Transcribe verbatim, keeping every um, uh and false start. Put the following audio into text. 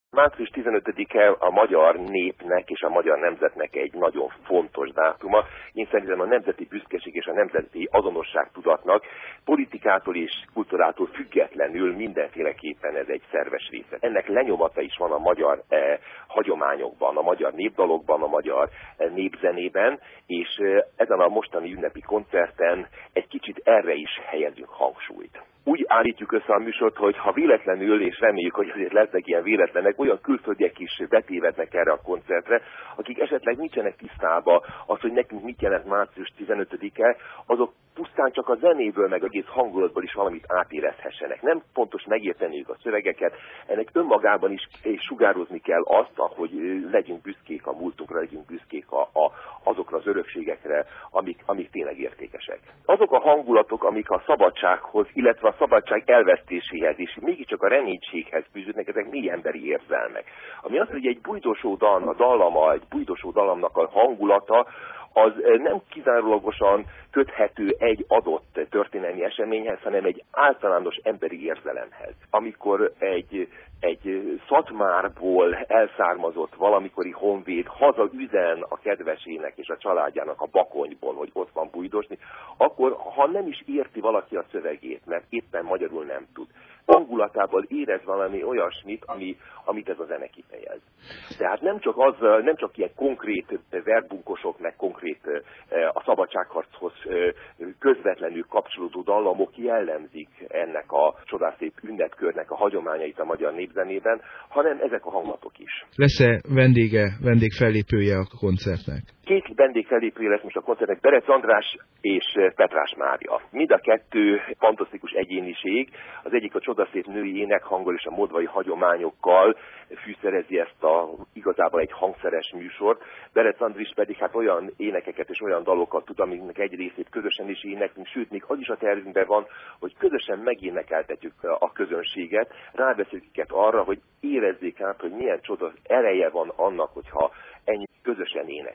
március tizenötödike a magyar népnek és a magyar nemzetnek egy nagyon fontos dátuma. Én szerintem a nemzeti büszkeség és a nemzeti azonosságtudatnak politikától és kultúrától függetlenül mindenféleképpen ez egy szerves része. Ennek lenyomata is van a magyar eh, hagyományokban, a magyar népdalokban, a magyar eh, népzenében, és eh, ezen a mostani ünnepi koncerten egy kicsit erre is helyezünk hangsúlyt. Úgy állítjuk össze a műsort, hogy ha véletlenül, és reméljük, hogy azért lesznek ilyen véletlenek, olyan külföldiek is betévednek erre a koncertre, akik esetleg nincsenek tisztába az, hogy nekünk mit jelent március tizenötödike, azok pusztán csak a zenéből, meg egész hangulatból is valamit átérezhessenek. Nem fontos megérteniük a szövegeket, ennek önmagában is sugározni kell azt, hogy legyünk büszkék a múltunkra, legyünk büszkék a, a, azokra az örökségekre, amik, amik tényleg értékesek. Azok a hangulatok, amik a szabadsághoz, illetve a szabadság elvesztéséhez és mégiscsak a reménységhez fűződnek, ezek mély emberi érzelmek. Ami az, hogy egy bújdosó dal, a dallama, egy bújdosó dallamnak a hangulata, az nem kizárólagosan köthető egy adott történelmi eseményhez, hanem egy általános emberi érzelemhez. Amikor egy, egy Szatmárból elszármazott valamikori honvéd hazaüzen a kedvesének és a családjának a Bakonyból, hogy ott van Bújdosni, akkor ha nem is érti valaki a szövegét, mert éppen magyarul nem tud, hangulatából érez valami olyasmit, ami, amit ez a zene kifejez. Tehát nem csak, az, nem csak ilyen konkrét verbunkosok, meg konkrét a szabadságharchoz közvetlenül kapcsolódó dallamok jellemzik ennek a csodaszép ünnepkörnek a hagyományait a magyar népzenében, hanem ezek a hangulatok is. Lesz-e vendége, vendégfellépője a koncertnek? Két vendégfellépője lesz most a koncertnek, Berec András és Petrás Mária. Mind a kettő fantasztikus egyéniség, az egyik a csodaszép női énekhanggal és a modvai hagyományokkal fűszerezi ezt a igazából egy hangszeres műsort. Berec András pedig hát olyan énekeket és olyan dalokat tud, amiknek egy részét közösen is éneklünk, sőt, még az is a tervünkben van, hogy közösen megénekeltetjük a közönséget, rábeszéljük őket arra, hogy érezzék át, hogy milyen csoda ereje van annak, hogyha ennyi közösen énekel.